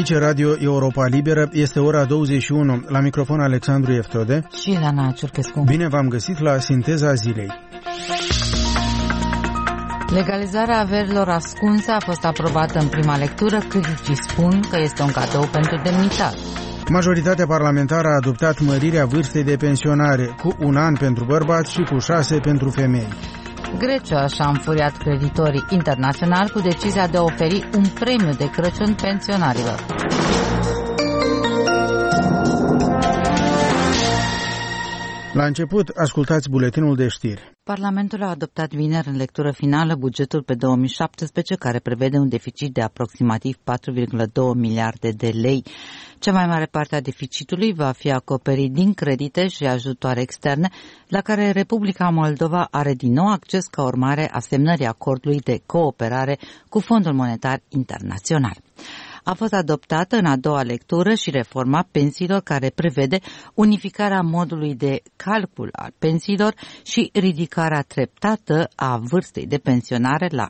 Aici Radio Europa Liberă, este ora 21, la microfon Alexandru Eftode și Ilana Ciurchescu. Bine v-am găsit la Sinteza Zilei. Legalizarea averilor ascunse a fost aprobată în prima lectură. Criticii spun că este un cadou pentru demnitari. Majoritatea parlamentară a adoptat mărirea vârstei de pensionare cu 1 an pentru bărbați și cu 6 pentru femei. Grecia și-a înfuriat creditorii internaționali cu decizia de a oferi un premiu de Crăciun pensionarilor. La început, ascultați buletinul de știri. Parlamentul a adoptat vineri în lectură finală bugetul pe 2017, care prevede un deficit de aproximativ 4,2 miliarde de lei. Cea mai mare parte a deficitului va fi acoperit din credite și ajutoare externe, la care Republica Moldova are din nou acces ca urmare a semnării acordului de cooperare cu Fondul Monetar Internațional. A fost adoptată în a doua lectură și reforma pensiilor, care prevede unificarea modului de calcul al pensiilor și ridicarea treptată a vârstei de pensionare la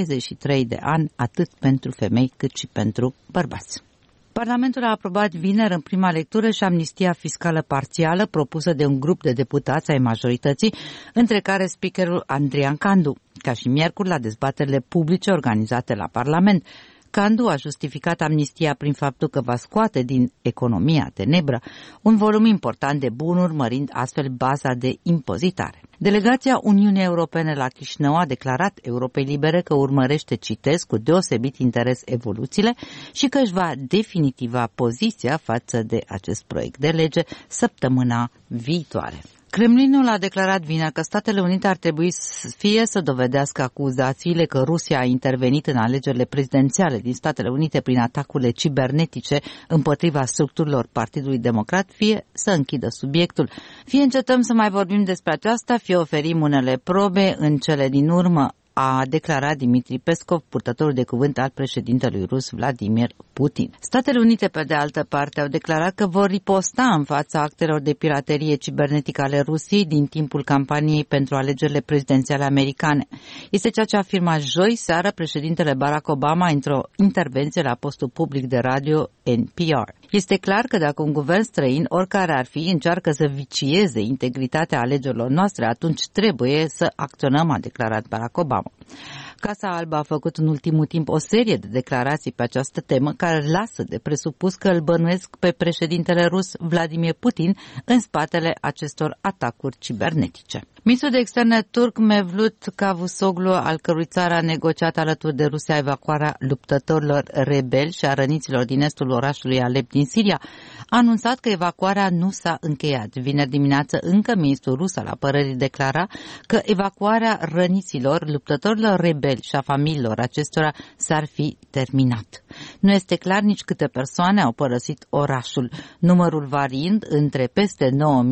63 de ani, atât pentru femei cât și pentru bărbați. Parlamentul a aprobat vineri în prima lectură și amnistia fiscală parțială propusă de un grup de deputați ai majorității, între care speakerul Andrian Candu, ca și miercuri la dezbaterile publice organizate la Parlament. Candu a justificat amnistia prin faptul că va scoate din economia tenebră un volum important de bunuri, mărind astfel baza de impozitare. Delegația Uniunii Europene la Chișinău a declarat Europei Libere că urmărește, citez, cu deosebit interes evoluțiile și că își va definitiva poziția față de acest proiect de lege săptămâna viitoare. Kremlinul a declarat vineri că Statele Unite ar trebui fie să dovedească acuzațiile că Rusia a intervenit în alegerile prezidențiale din Statele Unite prin atacurile cibernetice împotriva structurilor Partidului Democrat, fie să închidă subiectul. Fie încetăm să mai vorbim despre aceasta, fie oferim unele probe în cele din urmă, a declarat Dmitri Peskov, purtătorul de cuvânt al președintelui rus Vladimir Putin. Statele Unite, pe de altă parte, au declarat că vor riposta în fața actelor de piraterie cibernetică ale Rusiei din timpul campaniei pentru alegerile prezidențiale americane. Este ceea ce a afirmat joi seară președintele Barack Obama într-o intervenție la postul public de radio NPR. Este clar că dacă un guvern străin, oricare ar fi, încearcă să vicieze integritatea alegerilor noastre, atunci trebuie să acționăm, a declarat Barack Obama. Casa Albă a făcut în ultimul timp o serie de declarații pe această temă care lasă de presupus că îl bănuiesc pe președintele rus Vladimir Putin în spatele acestor atacuri cibernetice. Ministrul de externe turc Mevlut Cavusoglu, al cărui țară a negociat alături de Rusia evacuarea luptătorilor rebeli și a răniților din estul orașului Alep din Siria, a anunțat că evacuarea nu s-a încheiat. Vineri dimineață încă ministrul rus al apărării declara că evacuarea răniților, luptătorilor rebeli și a familiilor acestora s-ar fi terminat. Nu este clar nici câte persoane au părăsit orașul, numărul variind între peste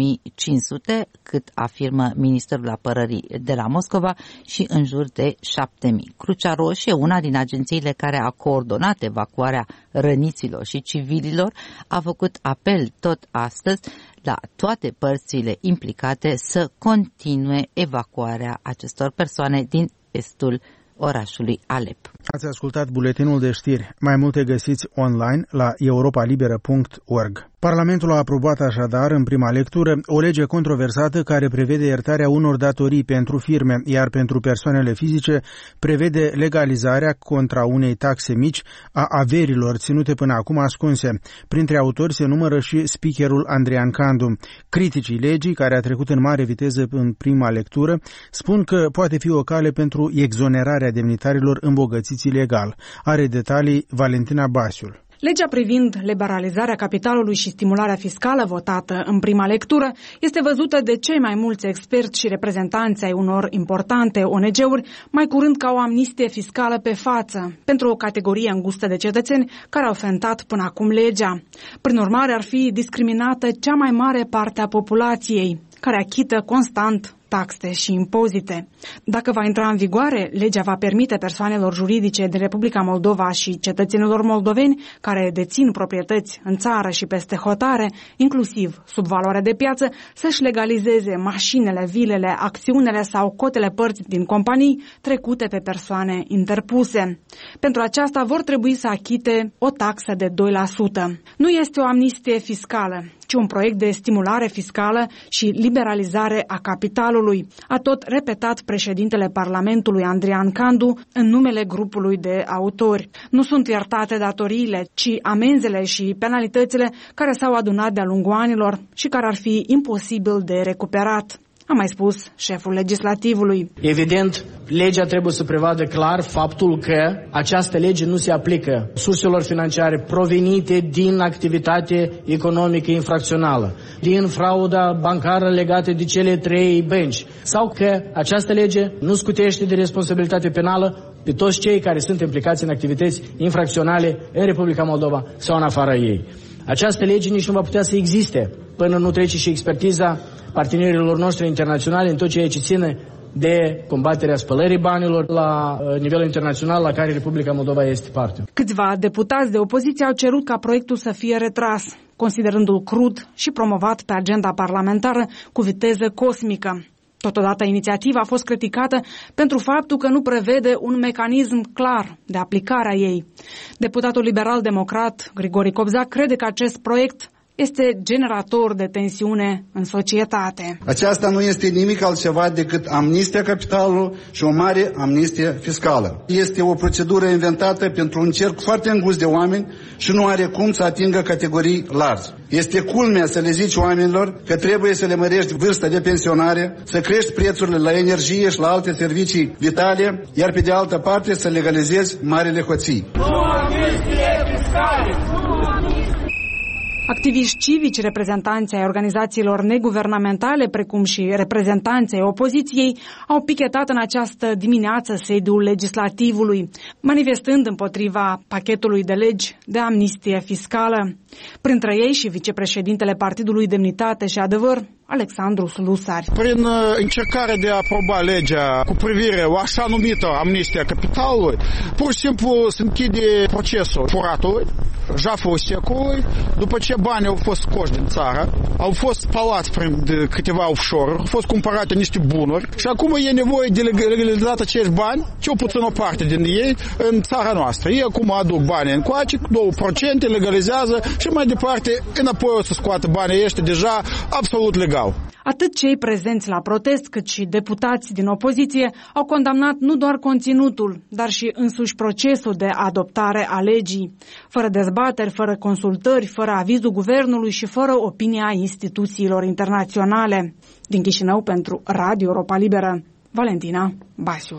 9500, cât afirmă Ministerul Apărării de la Moscova, și în jur de 7000. Crucea Roșie, una din agențiile care a coordonat evacuarea răniților și civililor, a făcut apel tot astăzi la toate părțile implicate să continue evacuarea acestor persoane din estul orașului Alep. Ați ascultat buletinul de știri. Mai multe găsiți online la europalibera.org. Parlamentul a aprobat așadar în prima lectură o lege controversată care prevede iertarea unor datorii pentru firme, iar pentru persoanele fizice prevede legalizarea contra unei taxe mici a averilor ținute până acum ascunse. Printre autori se numără și speakerul Andrian Candu. Criticii legii, care a trecut în mare viteză în prima lectură, spun că poate fi o cale pentru exonerarea demnitarilor îmbogățiți ilegal. Are detalii Valentina Basiul. Legea privind liberalizarea capitalului și stimularea fiscală votată în prima lectură este văzută de cei mai mulți experți și reprezentanți ai unor importante ONG-uri mai curând ca o amnistie fiscală pe față pentru o categorie îngustă de cetățeni care au ofensat până acum legea. Prin urmare, ar fi discriminată cea mai mare parte a populației, care achită constant taxe și impozite. Dacă va intra în vigoare, legea va permite persoanelor juridice din Republica Moldova și cetățenilor moldoveni care dețin proprietăți în țară și peste hotare, inclusiv sub valoare de piață, să-și legalizeze mașinile, vilele, acțiunile sau cotele părți din companii trecute pe persoane interpuse. Pentru aceasta vor trebui să achite o taxă de 2%. Nu este o amnistie fiscală, ci un proiect de stimulare fiscală și liberalizare a capitalului, a tot repetat președintele Parlamentului Andrian Candu în numele grupului de autori. Nu sunt iertate datoriile, ci amenzele și penalitățile care s-au adunat de-a lungul anilor și care ar fi imposibil de recuperat, a mai spus șeful legislativului. Evident, legea trebuie să prevadă clar faptul că această lege nu se aplică surselor financiare provenite din activitate economică infracțională, din frauda bancară legată de cele 3 bănci, sau că această lege nu scutește de responsabilitate penală pe toți cei care sunt implicați în activități infracționale în Republica Moldova sau în afara ei. Această lege nici nu va putea să existe până nu trece și expertiza partenerilor noștri internaționali în tot ceea ce ține de combaterea spălării banilor la nivel internațional la care Republica Moldova este parte. Câțiva deputați de opoziție au cerut ca proiectul să fie retras, considerându-l crud și promovat pe agenda parlamentară cu viteză cosmică. Totodată, inițiativa a fost criticată pentru faptul că nu prevede un mecanism clar de aplicare a ei. Deputatul liberal-democrat Grigori Cobzac crede că acest proiect este generator de tensiune în societate. Aceasta nu este nimic altceva decât amnistia capitalului și o mare amnistie fiscală. Este o procedură inventată pentru un cerc foarte îngust de oameni și nu are cum să atingă categorii largi. Este culmea să le zici oamenilor că trebuie să le mărești vârsta de pensionare, să crești prețurile la energie și la alte servicii vitale, iar pe de altă parte să legalizezi marile hoții. Activiști civici, reprezentanții ai organizațiilor neguvernamentale, precum și reprezentanții ai opoziției, au pichetat în această dimineață sediul legislativului, manifestând împotriva pachetului de legi de amnistie fiscală. Printre ei și vicepreședintele Partidului Demnitate și Adevăr, Alexandru Slusari. Prin încercarea de a aproba legea cu privire la așa numită amnistia capitalului, pur și simplu se închide procesul furatului, jaful secului, după ce banii au fost scoși din țară, au fost spălați prin câteva offshore-uri, au fost cumpărate niște bunuri și acum e nevoie de legalizat acești bani, cel puțin o parte din ei, în țara noastră. Ei acum aduc banii încoace, 2%, legalizează și mai departe înapoi o să scoată banii ăștia deja absolut legal. Atât cei prezenți la protest, cât și deputați din opoziție au condamnat nu doar conținutul, dar și însuși procesul de adoptare a legii, fără dezbateri, fără consultări, fără avizul guvernului și fără opinia instituțiilor internaționale. Din Chișinău, pentru Radio Europa Liberă, Valentina Basiu.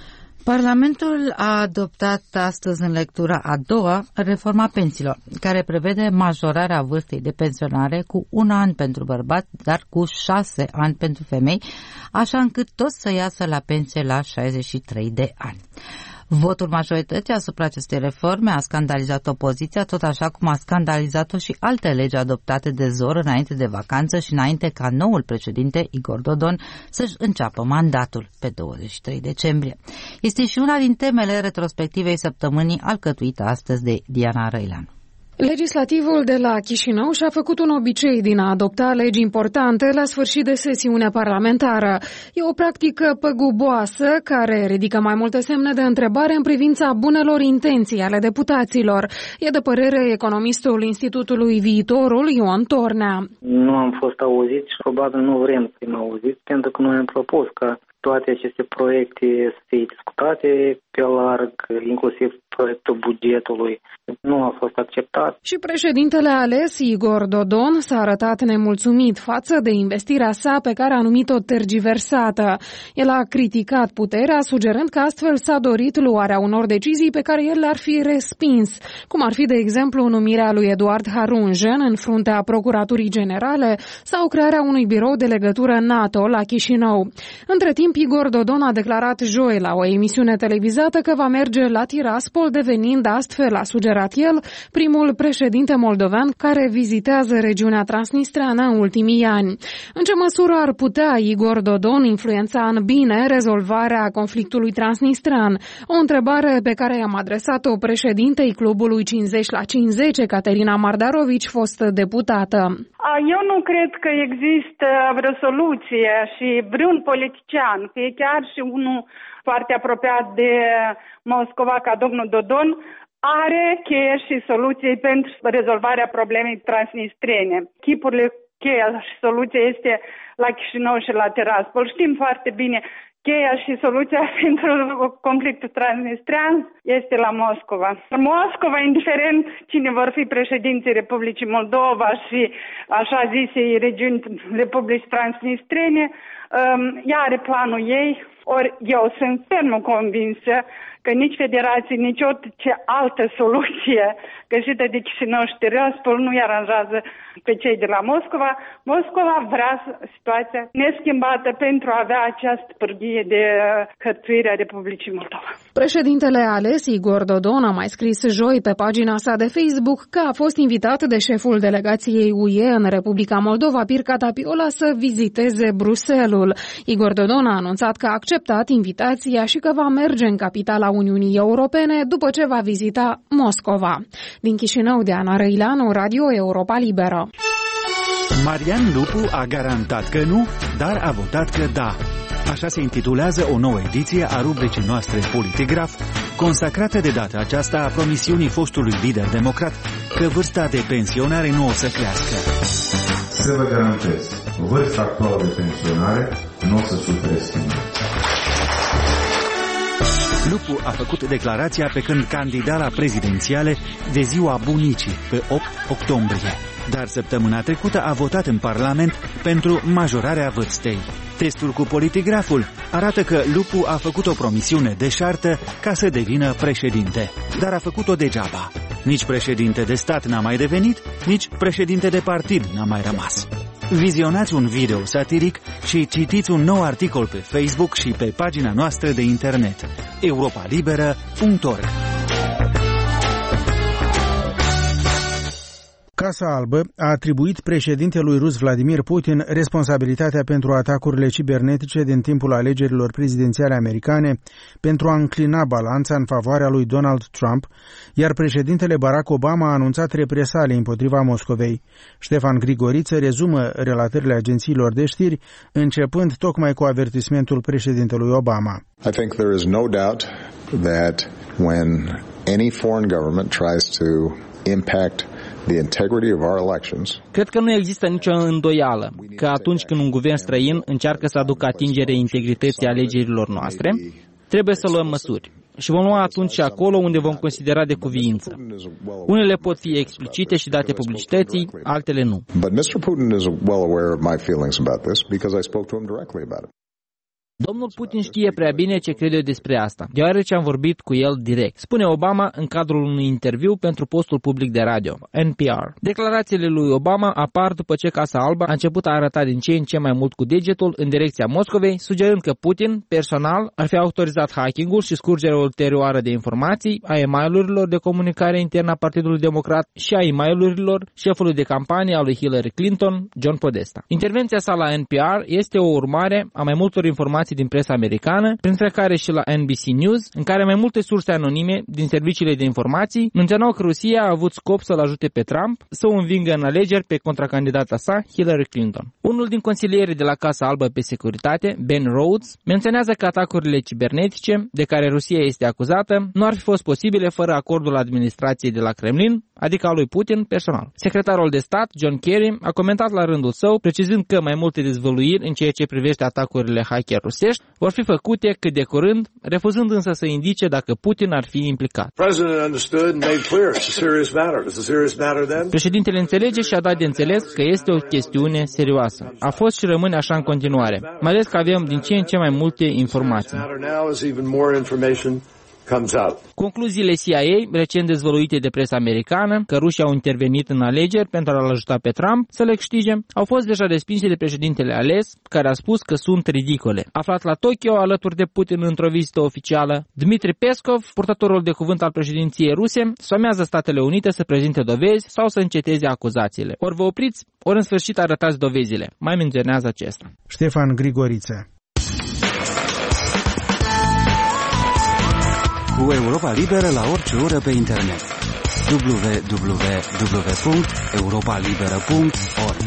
Parlamentul a adoptat astăzi în lectura a doua reforma pensiilor, care prevede majorarea vârstei de pensionare cu 1 an pentru bărbați, dar cu 6 ani pentru femei, așa încât toți să iasă la pensie la 63 de ani. Votul majorității asupra acestei reforme a scandalizat opoziția, tot așa cum a scandalizat-o și alte legi adoptate de ZOR înainte de vacanță și înainte ca noul președinte, Igor Dodon, să-și înceapă mandatul pe 23 decembrie. Este și una din temele retrospectivei săptămânii alcătuită astăzi de Diana Răilean. Legislativul de la Chișinău și-a făcut un obicei din a adopta legi importante la sfârșit de sesiunea parlamentară. E o practică păguboasă care ridică mai multe semne de întrebare în privința bunelor intenții ale deputaților. E de părere economistul Institutului Viitorul, Ion Tornea. Nu am fost auziți și probabil nu vrem să fim auziți, pentru că noi am propus ca toate aceste proiecte să fie discutate pe larg, inclusiv proiectul bugetului. Nu a fost acceptat. Și președintele ales, Igor Dodon, s-a arătat nemulțumit față de investirea sa pe care a numit-o tergiversată. El a criticat puterea, sugerând că astfel s-a dorit luarea unor decizii pe care el le-ar fi respins, cum ar fi, de exemplu, numirea lui Eduard Harunjen în fruntea Procuraturii Generale sau crearea unui birou de legătură NATO la Chișinău. Între timp, timp, Igor Dodon a declarat joi la o emisiune televizată că va merge la Tiraspol, devenind astfel, a sugerat el, primul președinte moldovean care vizitează regiunea transnistreană în ultimii ani. În ce măsură ar putea Igor Dodon influența în bine rezolvarea conflictului transnistrean? O întrebare pe care i-am adresat-o președintei clubului 50/50, Caterina Mardarovici, fostă deputată. Eu nu cred că există vreo soluție și vreun politician, fie chiar și unul foarte apropiat de Moscova ca domnul Dodon, are cheie și soluții pentru rezolvarea problemei transnistrene. Chipurile cheia și soluția este la Chișinău și la Tiraspol. Știm foarte bine, cheia și soluția pentru conflictul transnistrean este la Moscova. Moscova, indiferent cine vor fi președinții Republicii Moldova și așa zisei regiuni Republicii Transnistrene, ea are planul ei. Ori eu sunt ferm convinsă că nici federație, nici orice altă soluție găsită de Chișinău și Tiraspol nu îi aranjează pe cei de la Moscova. Moscova vrea situația neschimbată pentru a avea această pârghie de hărțuire a Republicii Moldova. Președintele ales, Igor Dodon, a mai scris joi pe pagina sa de Facebook că a fost invitat de șeful delegației UE în Republica Moldova, Pirca Tapiola, să viziteze Bruxelles-ul. Igor Dodon a anunțat că a acceptat invitația și că va merge în capitala Uniunii Europene după ce va vizita Moscova. Din Chișinău, Diana Răileanu, Radio Europa Liberă. Marian Lupu a garantat că nu, dar a votat că da. Așa se intitulează o nouă ediție a rubricii noastre Politigraf, consacrată de data aceasta a promisiunii fostului lider democrat că vârsta de pensionare nu o să crească. Să vă garantez, vârsta actuală de pensionare nu o să sufere schimbări. Lupu a făcut declarația pe când candida la prezidențiale de ziua bunicii, pe 8 octombrie. Dar săptămâna trecută a votat în Parlament pentru majorarea vârstei. Testul cu Politigraful arată că Lupu a făcut o promisiune deșartă ca să devină președinte, dar a făcut-o degeaba. Nici președinte de stat n-a mai devenit, nici președinte de partid n-a mai rămas. Vizionați un video satiric și citiți un nou articol pe Facebook și pe pagina noastră de internet europalibera.org. Casa Albă a atribuit președintelui rus Vladimir Putin responsabilitatea pentru atacurile cibernetice din timpul alegerilor prezidențiale americane pentru a înclina balanța în favoarea lui Donald Trump, iar președintele Barack Obama a anunțat represalii împotriva Moscovei. Ștefan Grigoriță rezumă relatările agențiilor de știri, începând tocmai cu avertismentul președintelui Obama. I think there is no doubt that when any foreign government tries to impact the integrity of our elections. Cred că nu există nicio îndoială că atunci când un guvern străin încearcă să aducă atingere integrității alegerilor noastre, trebuie să luăm măsuri. Și vom lua atunci și acolo unde vom considera de cuviință. Unele pot fi explicite și date publicității, altele nu. But Mr. Putin is well aware of my feelings about this because I spoke to him directly about it. Domnul Putin știe prea bine ce cred eu despre asta, deoarece am vorbit cu el direct, spune Obama în cadrul unui interviu pentru postul public de radio, NPR. Declarațiile lui Obama apar după ce Casa Albă a început a arăta din ce în ce mai mult cu degetul în direcția Moscovei, sugerând că Putin, personal, ar fi autorizat hacking-ul și scurgerea ulterioară de informații a e-mail-urilor de comunicare internă a Partidului Democrat și a e-mail-urilor șefului de campanie a lui Hillary Clinton, John Podesta. Intervenția sa la NPR este o urmare a mai multor informații din presa americană, printre care și la NBC News, în care mai multe surse anonime din serviciile de informații menționau că Rusia a avut scop să-l ajute pe Trump să o învingă în alegeri pe contracandidata sa, Hillary Clinton. Unul din consilierii de la Casa Albă pe securitate, Ben Rhodes, menționează că atacurile cibernetice de care Rusia este acuzată nu ar fi fost posibile fără acordul administrației de la Kremlin, adică al lui Putin personal. Secretarul de stat, John Kerry, a comentat la rândul său, precizând că mai multe dezvăluiri în ceea ce privește atacurile hacker rusești vor fi făcute cât de curând, refuzând însă să indice dacă Putin ar fi implicat. Președintele înțelege și a dat de înțeles că este o chestiune serioasă. A fost și rămâne așa în continuare, mai ales că avem din ce în ce mai multe informații. comes out. Concluziile CIA, recent dezvăluite de presa americană, că rușii au intervenit în alegeri pentru a-l ajuta pe Trump să le câștige, au fost deja respinse de președintele ales, care a spus că sunt ridicole. Aflat la Tokyo, alături de Putin într-o vizită oficială, Dmitry Peskov, purtătorul de cuvânt al președinției ruse, somează Statele Unite să prezinte dovezi sau să înceteze acuzațiile. Ori vă opriți, ori în sfârșit arătați dovezile. Mai menționează acesta. Ștefan Grigoriță. Cu Europa Liberă la orice oră pe internet. www.europalibera.org.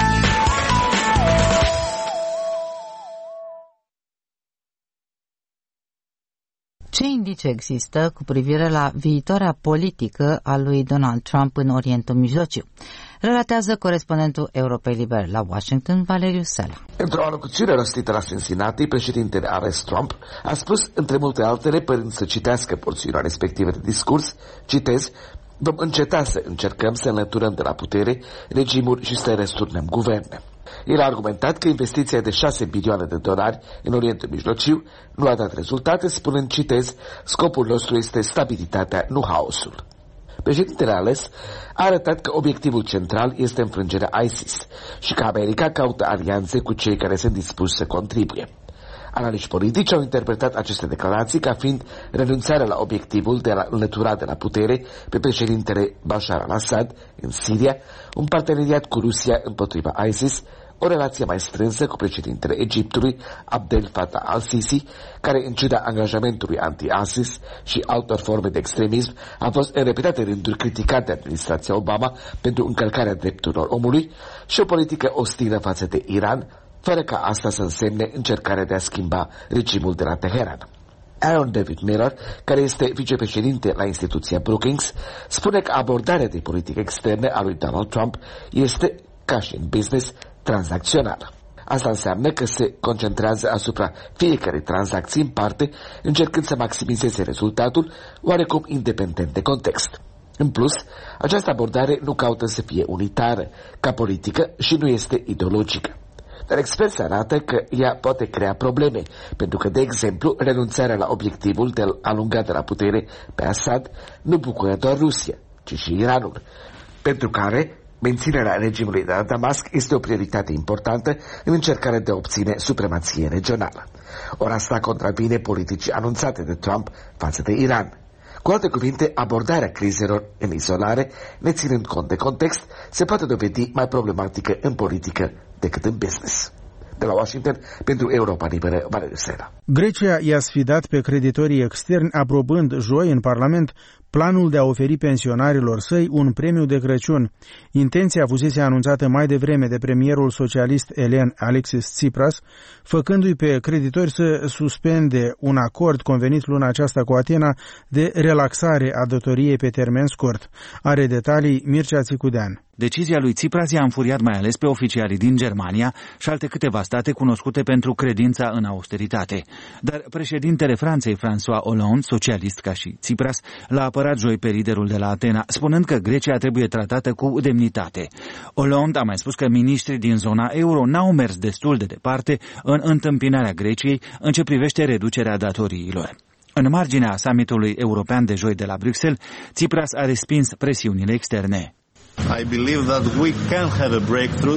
Ce indicii există cu privire la viitoarea politică a lui Donald Trump în Orientul Mijlociu? Relatează corespondentul Europei Libere la Washington, Valeriu Sela. Într-o alocuțiune rostită la Cincinnati, președintele ales Trump a spus, între multe altele, părând să citească porțiunea respectivă de discurs, citez, vom înceta să încercăm să înlăturăm de la putere regimuri și să resturnăm guverne. El a argumentat că investiția de $6 bilioane în Orientul Mijlociu nu a dat rezultate, spunând, citez, scopul nostru este stabilitatea, nu haosul. Președintele ales a arătat că obiectivul central este înfrângerea ISIS și că America caută alianțe cu cei care sunt dispuși să contribuie. Analiști politici au interpretat aceste declarații ca fiind renunțarea la obiectivul de a înlătura de la putere pe președintele Bashar al-Assad în Siria, un parteneriat cu Rusia împotriva ISIS, o relație mai strânsă cu președintele Egiptului, Abdel Fattah al-Sisi, care, în ciuda angajamentului anti-ISIS și altor forme de extremism, a fost în repetate rânduri criticat de administrația Obama pentru încălcarea drepturilor omului, și o politică ostilă față de Iran, fără ca asta să însemne încercarea de a schimba regimul de la Teheran. Aaron David Miller, care este vicepreședinte la instituția Brookings, spune că abordarea de politică externă a lui Donald Trump este, ca și în business, tranzacțională. Asta înseamnă că se concentrează asupra fiecărei tranzacții în parte, încercând să maximizeze rezultatul, oarecum independent de context. În plus, această abordare nu caută să fie unitară, ca politică, și nu este ideologică. Dar experți arată că ea poate crea probleme, pentru că, de exemplu, renunțarea la obiectivul de a alunga de la putere pe Assad nu bucură doar Rusia, ci și Iranul, pentru care menținerea regimului de la Damasc este o prioritate importantă în încercarea de a obține supremație regională. Ori asta contravine politicii anunțate de Trump față de Iran. Cu alte cuvinte, abordarea crizelor în izolare, neținând cont de context, se poate dovedi mai problematică în politică decât în business. De la Washington, pentru Europa Liberă, Valeriu Sela. Grecia i-a sfidat pe creditorii externi, aprobând joi în Parlament planul de a oferi pensionarilor săi un premiu de Crăciun. Intenția fusese anunțată mai devreme de premierul socialist elen Alexis Tsipras, făcându-i pe creditori să suspende un acord convenit luna aceasta cu Atena de relaxare a datoriei pe termen scurt. Are detalii Mircea Țicudean. Decizia lui Tsipras i-a înfuriat mai ales pe oficialii din Germania și alte câteva state cunoscute pentru credința în austeritate. Dar președintele Franței, François Hollande, socialist ca și Tsipras, l-a apărat joi pe liderul de la Atena, spunând că Grecia trebuie tratată cu demnitate. Hollande a mai spus că miniștrii din zona euro n-au mers destul de departe în întâmpinarea Greciei în ce privește reducerea datoriilor. În marginea summitului european de joi de la Bruxelles, Tsipras a respins presiunile externe. I believe that we can have a breakthrough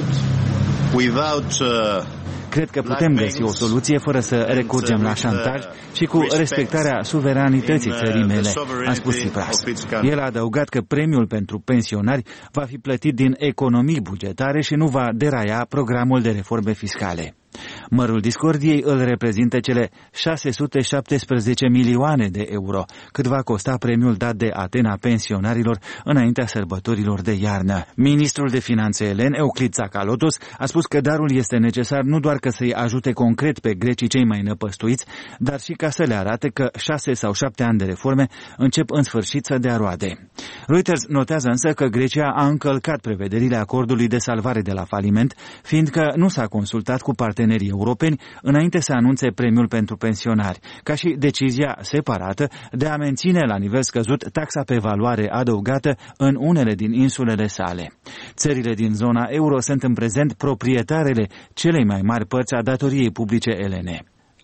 without Cred că putem găsi o soluție fără să recurgem la șantaj și cu respectarea suveranității țării mele, a spus Tsipras. El a adăugat că premiul pentru pensionari va fi plătit din economii bugetare și nu va deraia programul de reforme fiscale. Mărul discordiei îl reprezintă cele 617 milioane de euro, cât va costa premiul dat de Atena pensionarilor înaintea sărbătorilor de iarnă. Ministrul de Finanțe elen, Euclid Tsakalotos, a spus că darul este necesar nu doar că să-i ajute concret pe grecii cei mai năpăstuiți, dar și ca să le arate că 6 sau 7 ani de reforme încep în sfârșit să dea roade. Reuters notează însă că Grecia a încălcat prevederile acordului de salvare de la faliment, fiindcă nu s-a consultat cu partenerii europeni înainte să anunțe premiul pentru pensionari, ca și decizia separată de a menține la nivel scăzut taxa pe valoare adăugată în unele din insulele sale. Țările din zona euro sunt în prezent proprietarele celei mai mari părți a datoriei publice elene.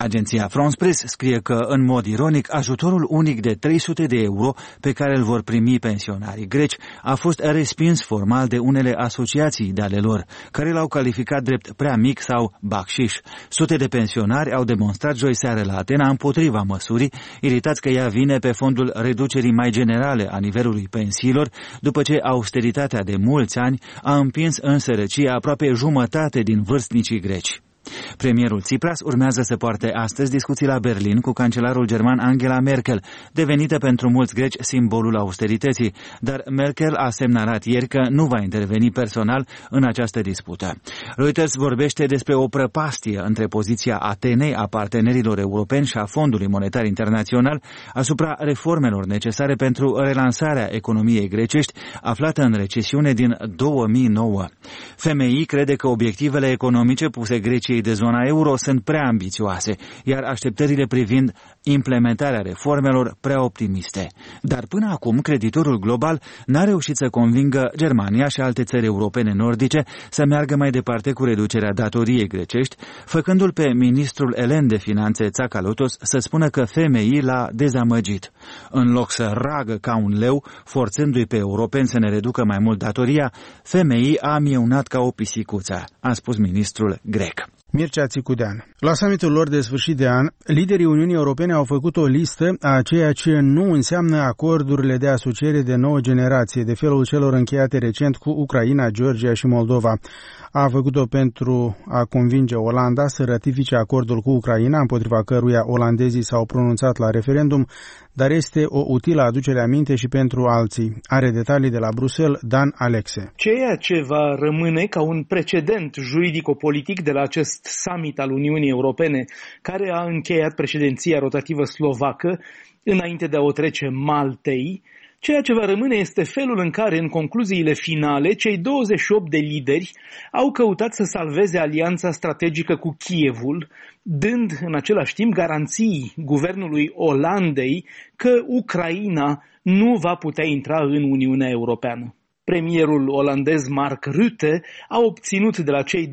Agenția France Press scrie că, în mod ironic, ajutorul unic de 300 de euro pe care îl vor primi pensionarii greci a fost respins formal de unele asociații de ale lor, care l-au calificat drept prea mic sau bacșiș. Sute de pensionari au demonstrat joi seară la Atena împotriva măsurii, iritați că ea vine pe fondul reducerii mai generale a nivelului pensiilor, după ce austeritatea de mulți ani a împins în sărăcie aproape jumătate din vârstnicii greci. Premierul Tsipras urmează să poarte astăzi discuții la Berlin cu cancelarul german Angela Merkel, devenită pentru mulți greci simbolul austerității, dar Merkel a semnalat ieri că nu va interveni personal în această dispută. Reuters vorbește despre o prăpastie între poziția Atenei, a partenerilor europeni și a Fondului Monetar Internațional asupra reformelor necesare pentru relansarea economiei grecești, aflată în recesiune din 2009. FMI crede că obiectivele economice puse Greciei de zona euro sunt prea ambițioase, iar așteptările privind implementarea reformelor prea optimiste. Dar până acum, creditorul global n-a reușit să convingă Germania și alte țări europene nordice să meargă mai departe cu reducerea datoriei grecești, făcându-l pe ministrul elen de finanțe Tsakalotos să spună că FMI l-a dezamăgit. În loc să ragă ca un leu, forțându-i pe europeni să ne reducă mai mult datoria, FMI a mieunat ca o pisicuță, a spus ministrul grec. Mircea Țicudean. La summitul lor de sfârșit de an, liderii Uniunii Europene au făcut o listă a ceea ce nu înseamnă acordurile de asociere de nouă generație, de felul celor încheiate recent cu Ucraina, Georgia și Moldova. A făcut-o pentru a convinge Olanda să ratifice acordul cu Ucraina, împotriva căruia olandezii s-au pronunțat la referendum, dar este o utilă aducere aminte și pentru alții. Are detalii de la Bruxelles, Dan Alexe. Ceea ce va rămâne ca un precedent juridico-politic de la acest summit al Uniunii Europene, care a încheiat președinția rotativă slovacă înainte de a o trece Maltei, ceea ce va rămâne este felul în care, în concluziile finale, cei 28 de lideri au căutat să salveze alianța strategică cu Kievul, dând în același timp garanții guvernului Olandei că Ucraina nu va putea intra în Uniunea Europeană. Premierul olandez Mark Rutte a obținut de la cei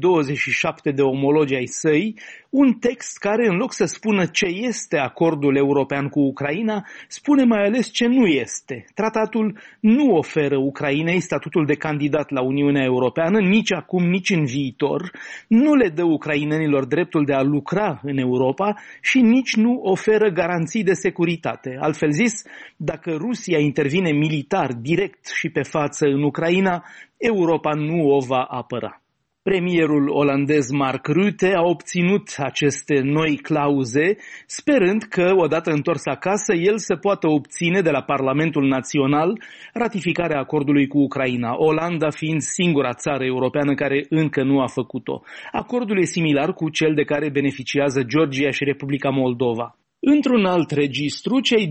27 de omologi ai săi un text care, în loc să spună ce este acordul european cu Ucraina, spune mai ales ce nu este. Tratatul nu oferă Ucrainei statutul de candidat la Uniunea Europeană, nici acum, nici în viitor, nu le dă ucrainenilor dreptul de a lucra în Europa și nici nu oferă garanții de securitate. Altfel zis, dacă Rusia intervine militar, direct și pe față în Ucraina, Europa nu o va apăra. Premierul olandez Mark Rutte a obținut aceste noi clauze, sperând că, odată întors acasă, el să poată obține de la Parlamentul Național ratificarea acordului cu Ucraina, Olanda fiind singura țară europeană care încă nu a făcut-o. Acordul e similar cu cel de care beneficiază Georgia și Republica Moldova. Într-un alt registru, cei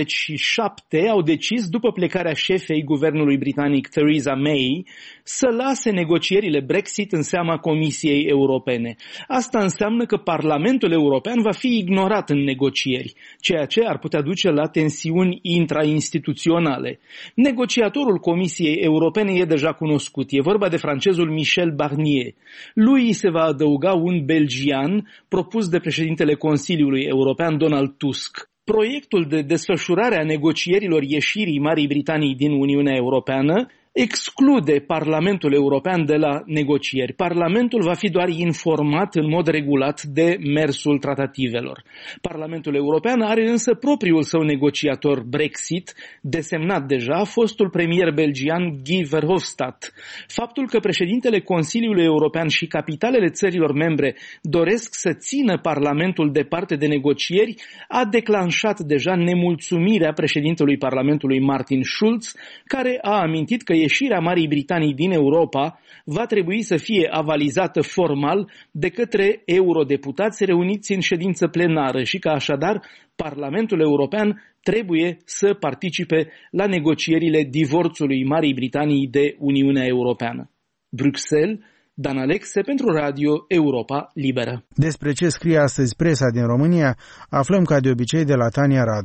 27 au decis, după plecarea șefei guvernului britanic Theresa May, să lase negocierile Brexit în seama Comisiei Europene. Asta înseamnă că Parlamentul European va fi ignorat în negocieri, ceea ce ar putea duce la tensiuni intrainstituționale. Negociatorul Comisiei Europene e deja cunoscut. E vorba de francezul Michel Barnier. Lui se va adăuga un belgian propus de președintele Consiliului European, Donald Tusk. Proiectul de desfășurare a negocierilor ieșirii Marii Britanii din Uniunea Europeană exclude Parlamentul European de la negocieri. Parlamentul va fi doar informat în mod regulat de mersul tratativelor. Parlamentul European are însă propriul său negociator Brexit, desemnat deja fostul premier belgian Guy Verhofstadt. Faptul că președintele Consiliului European și capitalele țărilor membre doresc să țină Parlamentul departe de negocieri a declanșat deja nemulțumirea președintelui Parlamentului Martin Schulz, care a amintit că ieșirea Marii Britanii din Europa va trebui să fie avalizată formal de către eurodeputați reuniți în ședință plenară și că așadar Parlamentul European trebuie să participe la negocierile divorțului Marii Britanii de Uniunea Europeană. Bruxelles, Dan Alexe pentru Radio Europa Liberă. Despre ce scrie astăzi presa din România, aflăm ca de obicei de la Tania Radu.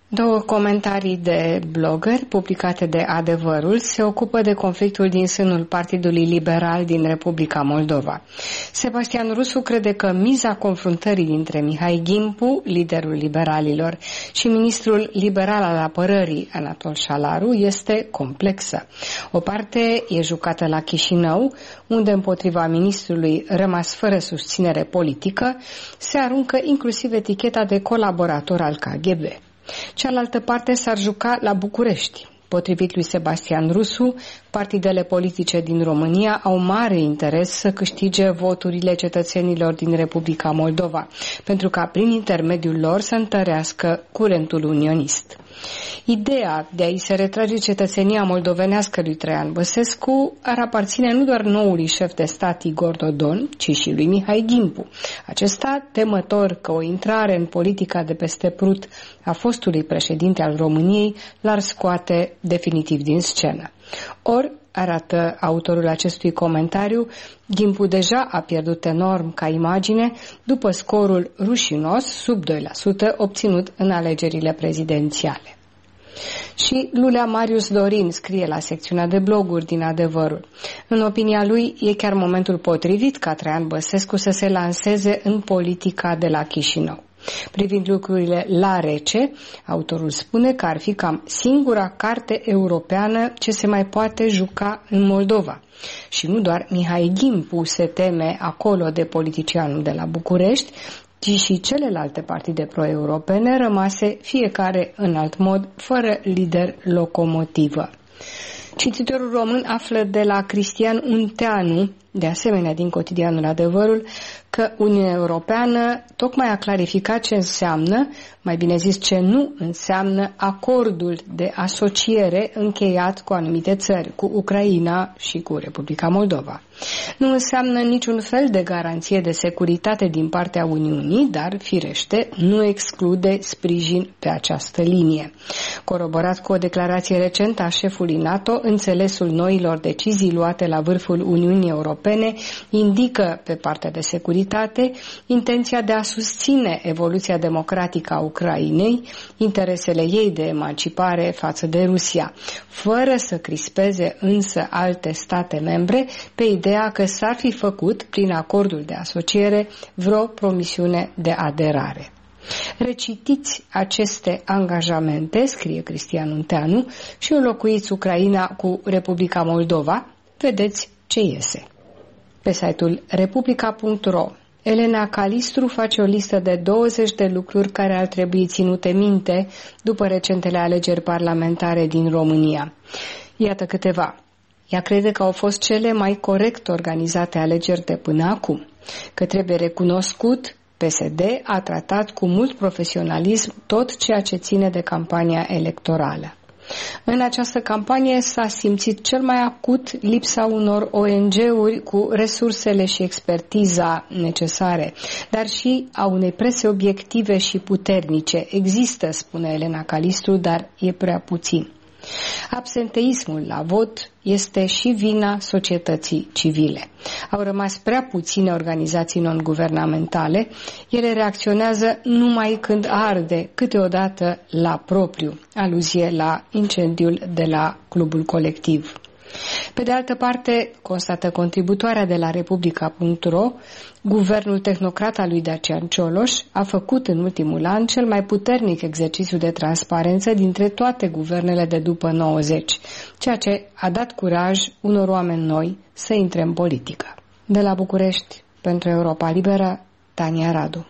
Două comentarii de blogger publicate de Adevărul se ocupă de conflictul din sânul Partidului Liberal din Republica Moldova. Sebastian Rusu crede că miza confruntării dintre Mihai Gimpu, liderul liberalilor, și ministrul liberal al apărării, Anatol Șalaru, este complexă. O parte e jucată la Chișinău, unde împotriva ministrului rămas fără susținere politică se aruncă inclusiv eticheta de colaborator al KGB. Cealaltă parte s-ar juca la București. Potrivit lui Sebastian Rusu, partidele politice din România au mare interes să câștige voturile cetățenilor din Republica Moldova, pentru ca prin intermediul lor să întărească curentul unionist. Ideea de a-i se retrage cetățenia moldovenească lui Traian Băsescu ar aparține nu doar noului șef de stat Igor Dodon, ci și lui Mihai Gimpu. Acesta, temător că o intrare în politica de peste Prut a fostului președinte al României l-ar scoate definitiv din scenă. Ori, arată autorul acestui comentariu, Gimpu deja a pierdut enorm ca imagine după scorul rușinos, sub 2%, obținut în alegerile prezidențiale. Și Lulea Marius Dorin scrie la secțiunea de bloguri din Adevărul. În opinia lui, e chiar momentul potrivit ca Traian Băsescu să se lanseze în politica de la Chișinău. Privind lucrurile la rece, autorul spune că ar fi cam singura carte europeană ce se mai poate juca în Moldova. Și nu doar Mihai Gimpu se teme acolo de politicianul de la București, ci și celelalte partide pro-europene rămase fiecare în alt mod, fără lider locomotivă. Cititorul român află de la Cristian Unteanu, de asemenea din cotidianul Adevărul, că Uniunea Europeană tocmai a clarificat ce înseamnă, mai bine zis ce nu înseamnă, acordul de asociere încheiat cu anumite țări, cu Ucraina și cu Republica Moldova. Nu înseamnă niciun fel de garanție de securitate din partea Uniunii, dar, firește, nu exclude sprijin pe această linie. Coroborat cu o declarație recentă a șefului NATO, înțelesul noilor decizii luate la vârful Uniunii Europene indică, pe partea de securitate, intenția de a susține evoluția democratică a Ucrainei, interesele ei de emancipare față de Rusia, fără să crispeze însă alte state membre pe ideea că s-ar fi făcut, prin acordul de asociere, vreo promisiune de aderare. Recitiți aceste angajamente, scrie Cristian Unteanu, și înlocuiți Ucraina cu Republica Moldova, vedeți ce iese. Pe site-ul republica.ro, Elena Calistru face o listă de 20 de lucruri care ar trebui ținute minte după recentele alegeri parlamentare din România. Iată câteva. Ea crede că au fost cele mai corect organizate alegeri de până acum, că trebuie recunoscut, PSD a tratat cu mult profesionalism tot ceea ce ține de campania electorală. În această campanie s-a simțit cel mai acut lipsa unor ONG-uri cu resursele și expertiza necesare, dar și a unei prese obiective și puternice. Există, spune Elena Calistru, dar e prea puțin. Absenteismul la vot este și vina societății civile. Au rămas prea puține organizații non-guvernamentale, ele reacționează numai când arde, câteodată la propriu, aluzie la incendiul de la Clubul Colectiv. Pe de altă parte, constată contributoarea de la Republica.ro, guvernul tehnocrat al lui Dacian Cioloș a făcut în ultimul an cel mai puternic exercițiu de transparență dintre toate guvernele de după 90, ceea ce a dat curaj unor oameni noi să intre în politică. De la București, pentru Europa Liberă, Tania Radu.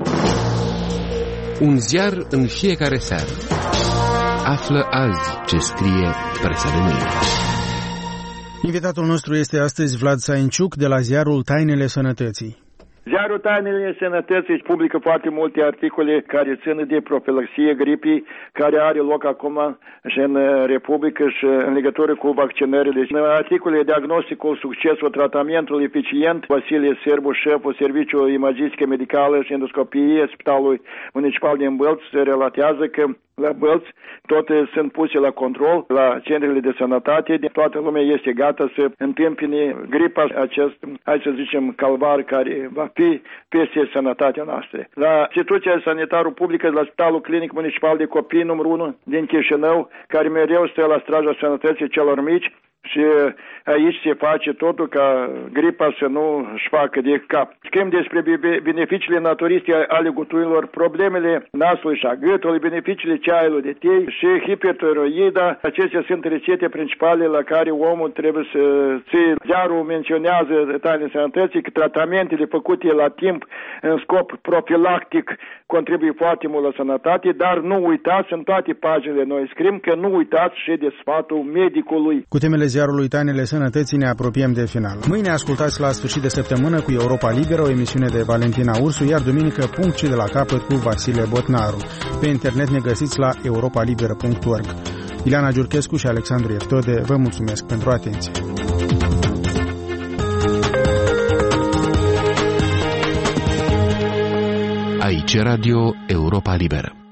Un ziar în fiecare seară. Află azi ce scrie presa de mâine. Invitatul nostru este astăzi Vlad Sainciuc de la ziarul Tainele Sănătății. Ziarul Tainele Sănătății își publică foarte multe articole care țin de profilaxie gripii, care are loc acum și în Republică și în legătură cu vaccinările. Articole diagnosticul, succesul, tratamentul eficient, Vasile Sârbu, șeful Serviciul Imagistică Medicală și Endoscopie Spitalului Municipal din Bălți, se relatează că la bălți, toate sunt puse la control la centrele de sănătate, toată lumea este gata să întâmpine gripa, acest, hai să zicem, calvar care va fi peste sănătatea noastră. La instituția sanitară publică, la Spitalul Clinic Municipal de Copii numărul 1 din Chișinău, care mereu stă la straja sănătății celor mici, și aici se face totul ca gripa să nu își facă de cap. Schimb despre beneficiile naturiste ale guturilor, problemele nasului și a gâtului, beneficiile ceaiului de tei și hipertiroida. Acestea sunt rețete principale la care omul trebuie să ții. Ziarul menționează detalii sănătății că tratamentele făcute la timp în scop profilactic contribuie foarte mult la sănătate, dar nu uitați, în toate paginile noi scriem că nu uitați și de sfatul medicului. Cu temele ziarului Tainele Sănătății ne apropiem de final. Mâine ascultați la sfârșit de săptămână cu Europa Liberă, o emisiune de Valentina Ursu, iar duminică punct și de la capăt cu Vasile Botnaru. Pe internet ne găsiți la europalibera.org. Ileana Giurchescu și Alexandru Eftode vă mulțumesc pentru atenție. Aici Radio Europa Liberă.